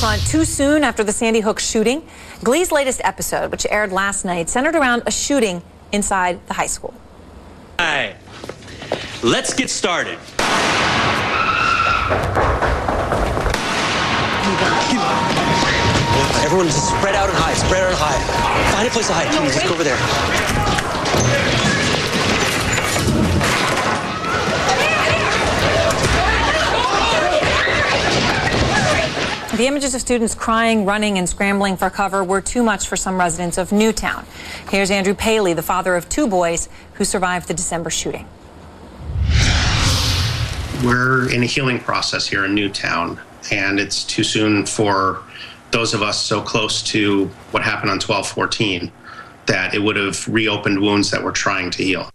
front too soon after the Sandy Hook shooting. Glee's latest episode, which aired last night, centered around a shooting inside the high school. All right, let's get started. Everyone just spread out and hide, spread out and hide. Find a place to hide, please, just go over there. The images of students crying, running, and scrambling for cover were too much for some residents of Newtown. Here's Andrew Paley, the father of two boys who survived the December shooting. We're in a healing process here in Newtown, and it's too soon for those of us so close to what happened on 12/14 that it would have reopened wounds that we're trying to heal.